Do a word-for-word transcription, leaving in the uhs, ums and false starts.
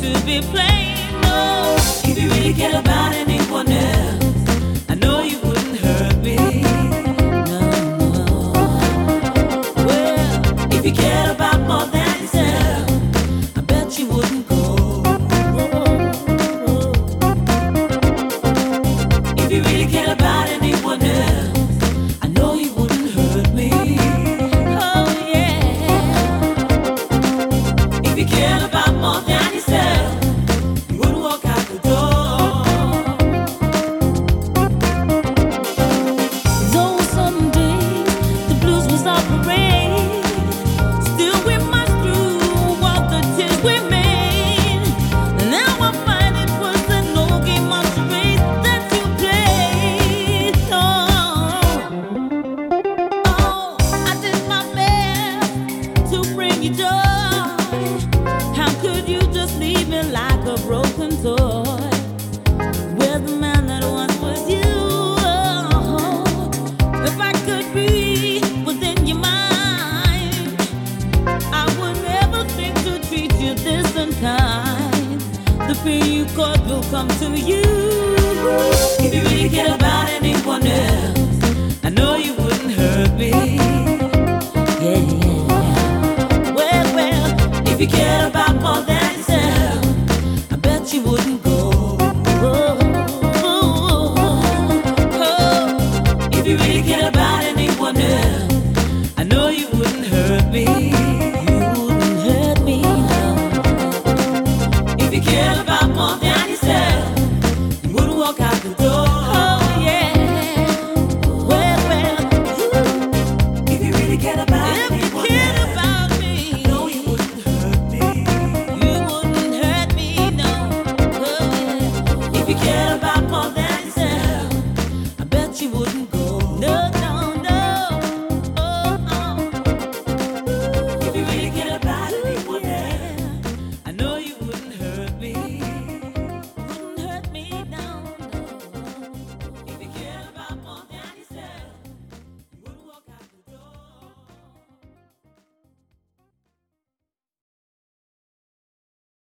to be plain. No, if you really cared about anyone else, I know you wouldn't hurt me. No, no. Well, if you cared about more than yourself, I bet you wouldn't go. If you really cared about anyone else, I know you wouldn't hurt me. Oh yeah. If you cared about more than yourself, you wouldn't walk out the door. Those some days the blues was our parade. Still we must through all the tears we made. Now I find it was an old game of charades that you played. Oh, oh, I did my best to bring you joy. How could you just leave me like a broken toy? With the man that once was you. Oh, if I could be within your mind, I would never think to treat you this unkind. The pain you caused will come to you. If you really cared about anyone else, I know you wouldn't hurt me. Yeah, yeah, yeah. Well, well, if you cared about more than